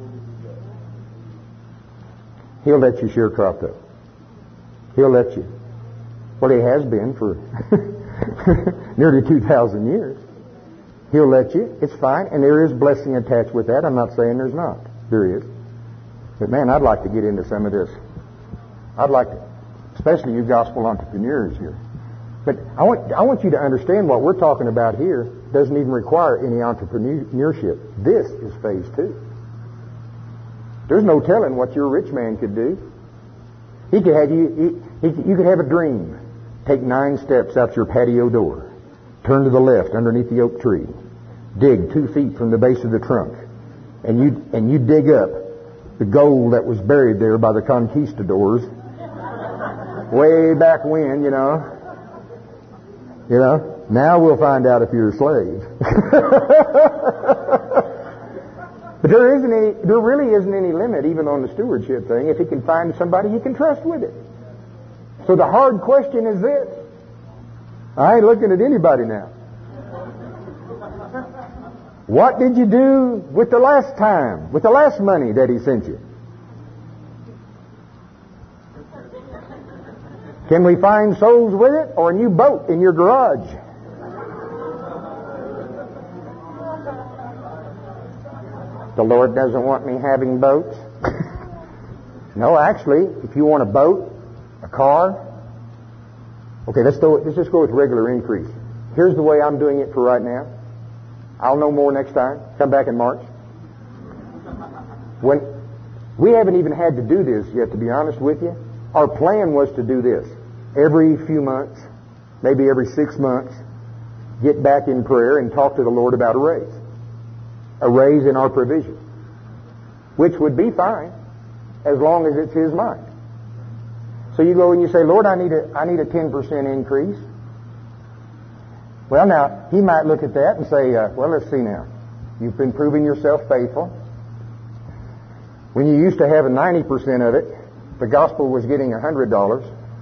He'll let you sharecrop though. He'll let you. Well, he has been for nearly two thousand years. He'll let you. It's fine. And there is blessing attached with that. I'm not saying there's not. There is. But man, I'd like to get into some of this. I'd like to, especially you gospel entrepreneurs here. But I want, I want you to understand what we're talking about here doesn't even require any entrepreneurship. This is phase two. There's no telling what your rich man could do. He could have you, he, he, you could have a dream. Take nine steps out your patio door. Turn to the left underneath the oak tree. Dig two feet from the base of the trunk. And you, and you dig up the gold that was buried there by the conquistadors. Way back when, you know. You know, now we'll find out if you're a slave. But there isn't any, there really isn't any limit even on the stewardship thing if he can find somebody you can trust with it. So the hard question is this. I ain't looking at anybody now. What did you do with the last time, with the last money that he sent you? Can we find souls with it or a new boat in your garage? The Lord doesn't want me having boats. No, actually, if you want a boat, a car. Okay, let's, do, let's just go with regular increase. Here's the way I'm doing it for right now. I'll know more next time. Come back in March. When we haven't even had to do this yet, to be honest with you. Our plan was to do this. Every few months, maybe every six months, get back in prayer and talk to the Lord about a raise. A raise in our provision. Which would be fine, as long as it's His mind. So you go and you say, Lord, I need a, I need a ten percent increase. Well, now, He might look at that and say, uh, well, let's see now. You've been proving yourself faithful. When you used to have a ninety percent of it, the gospel was getting one hundred dollars.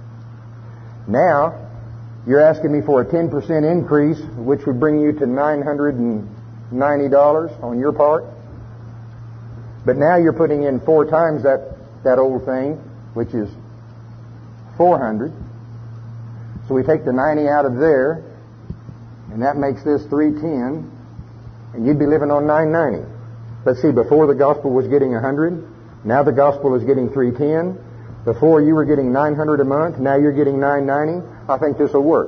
Now, you're asking me for a ten percent increase, which would bring you to nine hundred ninety dollars on your part. But now you're putting in four times that, that old thing, which is four hundred. So we take the ninety out of there, and that makes this three ten, and you'd be living on nine ninety. Let's see, before the gospel was getting one hundred, now the gospel is getting three ten. Before you were getting nine hundred a month, now you're getting nine ninety. I think this will work.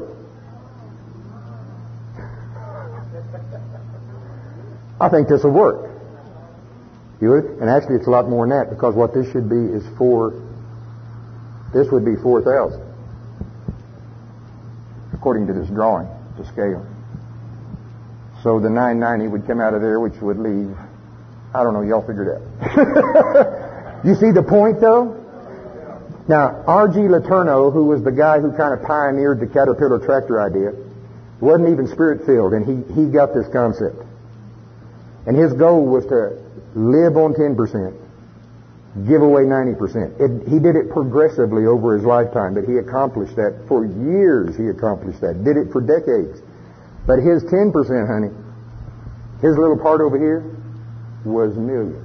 I think this will work. You would? And actually it's a lot more than that, because what this should be is four, this would be four thousand. According to this drawing, the scale. So the nine ninety would come out of there, which would leave, I don't know, y'all figure it out. You see the point though? Now, R G Letourneau, who was the guy who kind of pioneered the Caterpillar tractor idea, wasn't even spirit-filled, and he, he got this concept. And his goal was to live on ten percent, give away ninety percent. It, he did it progressively over his lifetime, but he accomplished that for years. He accomplished that, did it for decades. But his ten percent, honey, his little part over here was millions.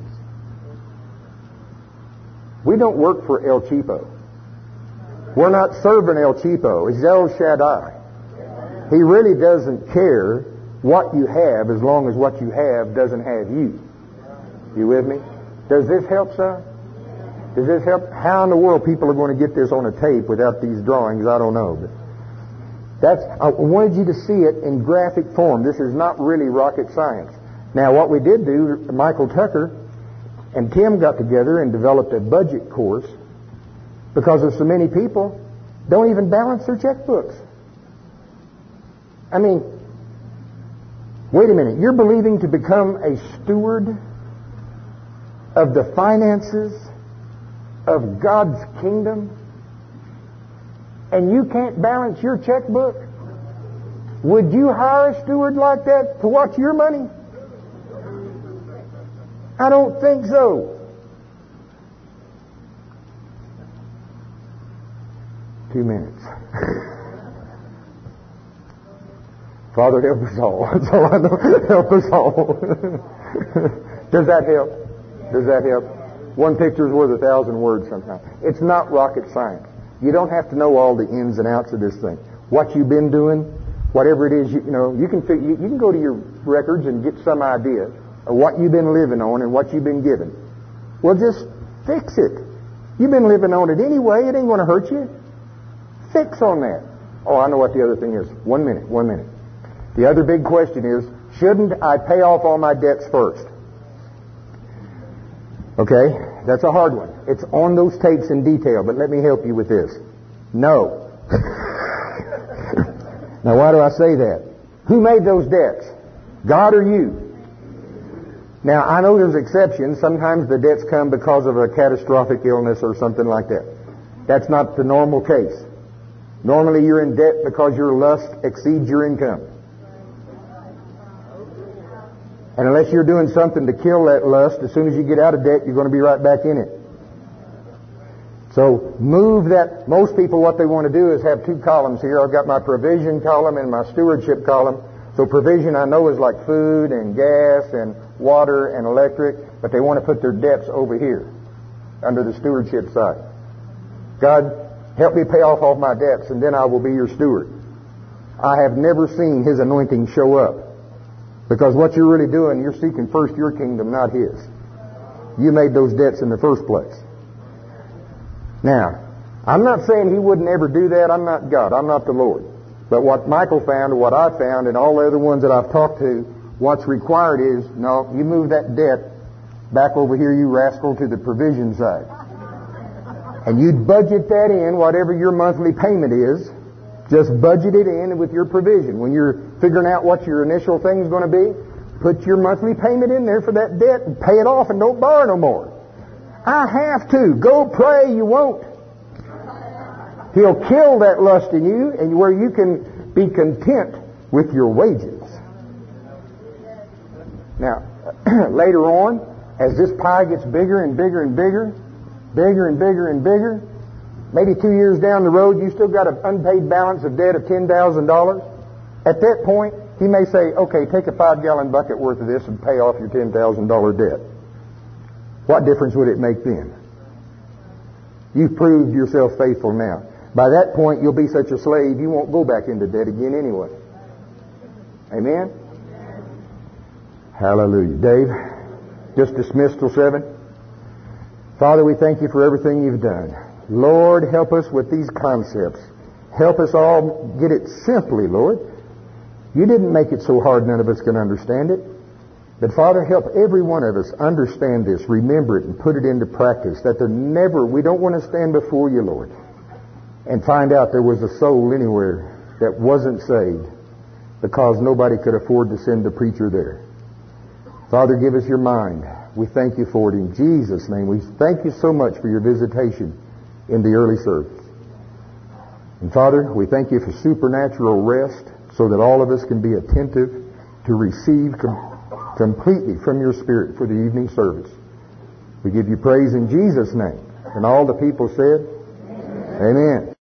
We don't work for El Cheapo. We're not serving El Cheapo. It's El Shaddai. He really doesn't care what you have as long as what you have doesn't have you. You with me? Does this help, son? Does this help? How in the world people are going to get this on a tape without these drawings, I don't know. But that's, I wanted you to see it in graphic form. This is not really rocket science. Now, what we did do, Michael Tucker and Tim got together and developed a budget course because of so many people don't even balance their checkbooks. I mean, wait a minute. You're believing to become a steward of the finances of God's kingdom, and you can't balance your checkbook? Would you hire a steward like that to watch your money? I don't think so. Two minutes. Father, help us all. That's all I know. Help us all. Does that help? Does that help? One picture is worth a thousand words sometimes. It's not rocket science. You don't have to know all the ins and outs of this thing. What you've been doing, whatever it is, you, you know, you can fig- you, you can go to your records and get some idea of what you've been living on and what you've been given. Well, just fix it. You've been living on it anyway. It ain't going to hurt you. Fix on that. Oh, I know what the other thing is. One minute, one minute. The other big question is, shouldn't I pay off all my debts first? Okay, that's a hard one. It's on those tapes in detail, but let me help you with this. No. Now, why do I say that? Who made those debts? God or you? Now, I know there's exceptions. Sometimes the debts come because of a catastrophic illness or something like that. That's not the normal case. Normally, you're in debt because your lust exceeds your income. And unless you're doing something to kill that lust, as soon as you get out of debt, you're going to be right back in it. So move that. Most people, what they want to do is have two columns here. I've got my provision column and my stewardship column. So provision, I know, is like food and gas and water and electric, but they want to put their debts over here under the stewardship side. God, help me pay off all my debts, and then I will be your steward. I have never seen His anointing show up. Because what you're really doing, you're seeking first your kingdom, not His. You made those debts in the first place. Now, I'm not saying He wouldn't ever do that. I'm not God. I'm not the Lord. But what Michael found, what I found, and all the other ones that I've talked to, what's required is, no, you move that debt back over here, you rascal, to the provision side. And you'd budget that in, whatever your monthly payment is. Just budget it in with your provision. When you're figuring out what your initial thing is going to be, put your monthly payment in there for that debt and pay it off and don't borrow no more. I have to. Go pray, you won't. He'll kill that lust in you, and where you can be content with your wages. Now, later on, as this pie gets bigger and bigger and bigger, bigger and bigger and bigger, maybe two years down the road, you still got an unpaid balance of debt of ten thousand dollars. At that point, He may say, okay, take a five-gallon bucket worth of this and pay off your ten thousand dollars debt. What difference would it make then? You've proved yourself faithful now. By that point, you'll be such a slave, you won't go back into debt again anyway. Amen? Hallelujah. Dave, just dismissed till seven. Father, we thank You for everything You've done. Lord, help us with these concepts. Help us all get it simply, Lord. You didn't make it so hard none of us can understand it. But Father, help every one of us understand this, remember it, and put it into practice. That there never, we don't want to stand before You, Lord, and find out there was a soul anywhere that wasn't saved because nobody could afford to send a preacher there. Father, give us Your mind. We thank You for it in Jesus' name. We thank You so much for Your visitation in the early service. And Father, we thank You for supernatural rest so that all of us can be attentive to receive com- completely from Your Spirit for the evening service. We give You praise in Jesus' name. And all the people said, Amen. Amen.